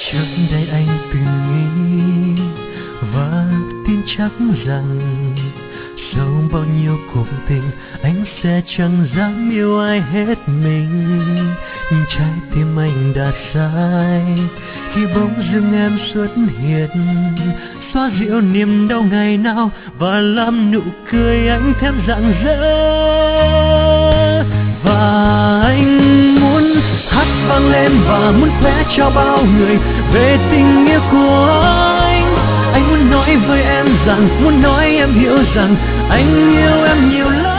Trước đây anh từng nghĩ và tin chắc rằng sau bao nhiêu cuộc tình anh sẽ chẳng dám yêu ai hết mình. Nhưng trái tim anh đã sai khi bỗng dưng em xuất hiện, xóa dịu niềm đau ngày nào và làm nụ cười anh thêm rạng rỡ. Và anh muốn hát vang lên và muốn khoe cho bao người về tình yêu của anh. Anh muốn nói với em rằng, muốn nói em hiểu rằng anh yêu em nhiều lắm.